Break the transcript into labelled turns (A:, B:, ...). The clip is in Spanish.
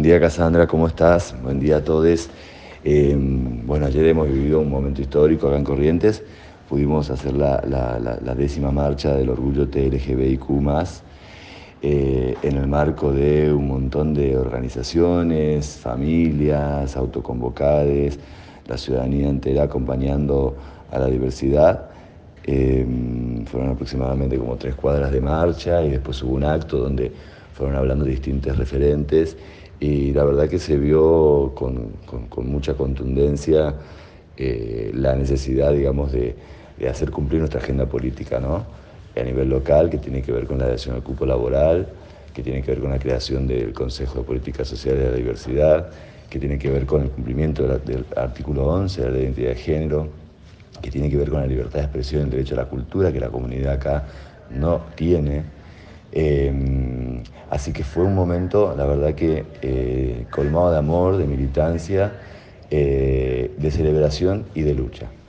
A: día, Cassandra, ¿cómo estás? Buen día a todos. Bueno, ayer hemos vivido un momento histórico acá en Corrientes. Pudimos hacer la 10ª marcha del orgullo TLGBIQ+, en el marco de un montón de organizaciones, familias, autoconvocades, la ciudadanía entera acompañando a la diversidad. Fueron aproximadamente como 3 cuadras de marcha y después hubo un acto donde fueron hablando distintos referentes y la verdad que se vio con mucha contundencia la necesidad, digamos, de hacer cumplir nuestra agenda política, ¿no? A nivel local, que tiene que ver con la adhesión al cupo laboral, que tiene que ver con la creación del Consejo de Políticas Sociales de la Diversidad, que tiene que ver con el cumplimiento del artículo 11 de la Ley de Identidad de Género, que tiene que ver con la libertad de expresión y el derecho a la cultura, que la comunidad acá no tiene. Así que fue un momento, la verdad que colmado de amor, de militancia, de celebración y de lucha.